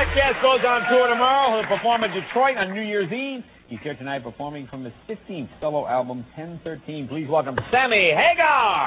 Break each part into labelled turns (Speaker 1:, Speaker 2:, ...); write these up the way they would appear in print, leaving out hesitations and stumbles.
Speaker 1: Jazz goes on tour tomorrow. He'll perform in Detroit on New Year's Eve. He's here tonight performing from his 15th solo album, 1013. Please welcome Sammy Hagar.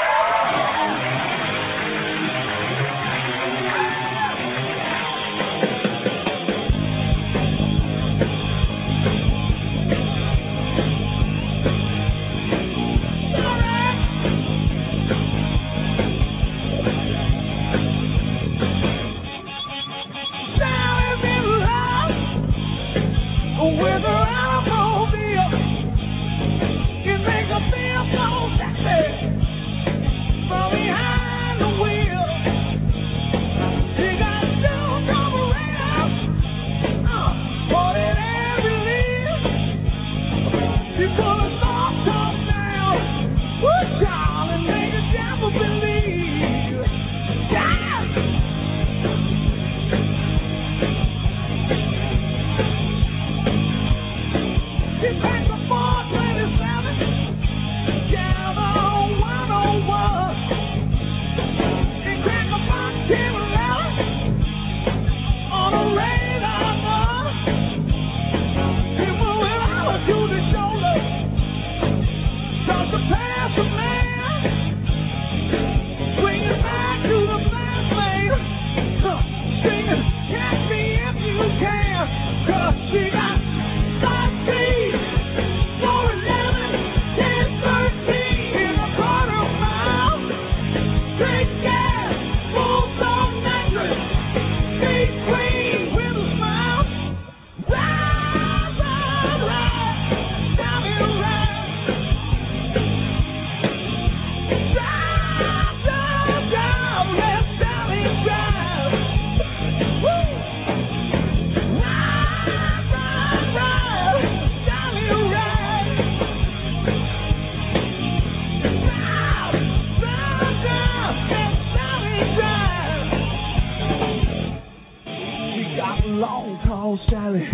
Speaker 2: Sally,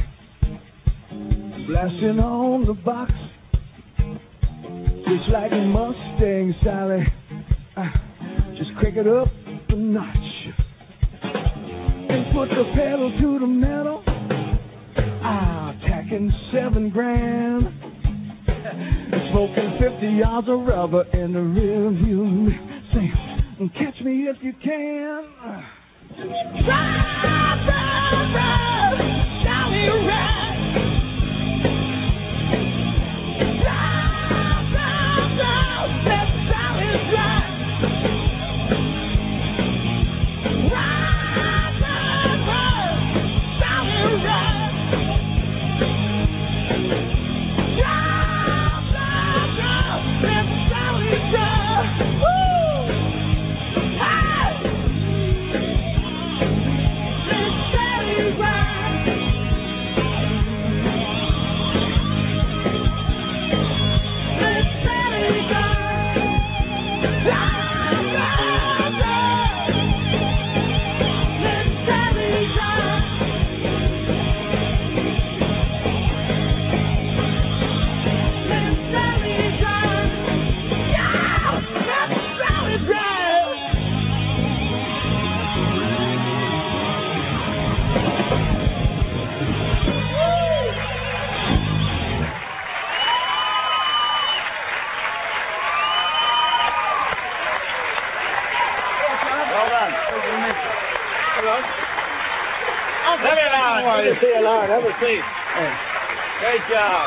Speaker 2: blasting on the box, just like a Mustang, Sally. Just crank it up a notch and put the pedal to the metal. Tacking 7 grand, smoking 50 yards of rubber in the rear view. Say, catch me if you can. Ride, ride, ride, Sally, ride. Ride, ride, ride, let Sally ride. Ride, ride, ride, Sally, ride. Ride, ride, ride, let Sally ride. Woo! Hey! Let Sally ride.
Speaker 1: Good to see you, Lord. Have a seat. Great job.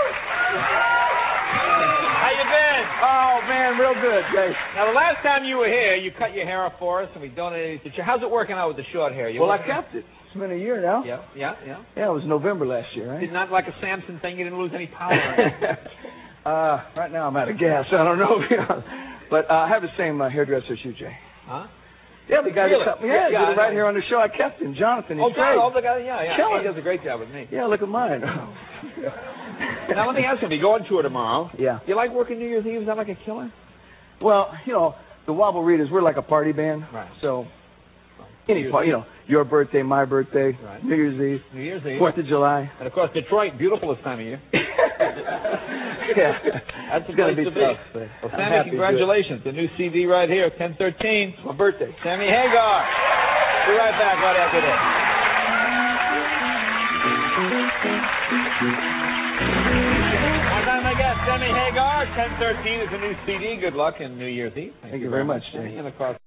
Speaker 1: How you been?
Speaker 2: Oh, man, real good, Jay.
Speaker 1: Now, the last time you were here, you cut your hair off for us, and we donated it to you. How's it working out with the short hair?
Speaker 2: Well, I kept it. It's been a year now.
Speaker 1: Yeah.
Speaker 2: Yeah, it was November last year, right?
Speaker 1: Did not like a Samson thing. You didn't lose any power.
Speaker 2: Right now I'm out of gas. I don't know. But I have the same hairdresser as you, Jay.
Speaker 1: Huh?
Speaker 2: Yeah, the guy
Speaker 1: Really?
Speaker 2: that cut me. Yeah, did it right here on the show. I kept him, Jonathan. He's great.
Speaker 1: Oh, the guy. Yeah.
Speaker 2: Killing.
Speaker 1: He does a great job with me.
Speaker 2: Yeah, look at mine.
Speaker 1: Now, let me ask you, if you go on tour tomorrow,
Speaker 2: yeah.
Speaker 1: You like working New Year's Eve? Is that like a killer?
Speaker 2: Well, the Wobble Readers, we're like a party band.
Speaker 1: Right.
Speaker 2: So, any party, your birthday, my birthday,
Speaker 1: right.
Speaker 2: New Year's Eve, 4th of July.
Speaker 1: And, of course, Detroit, beautiful this time of year.
Speaker 2: Yeah.
Speaker 1: That's
Speaker 2: going to be
Speaker 1: to
Speaker 2: tough.
Speaker 1: Well, Sammy, congratulations. The new CD right here, 1013.
Speaker 2: My birthday.
Speaker 1: Sammy Hagar. Be right back right after this. My time, my guest, Sammy Hagar. 1013 is a new CD. Good luck in New Year's Eve.
Speaker 2: Thank you very much, Jay.
Speaker 1: And of course.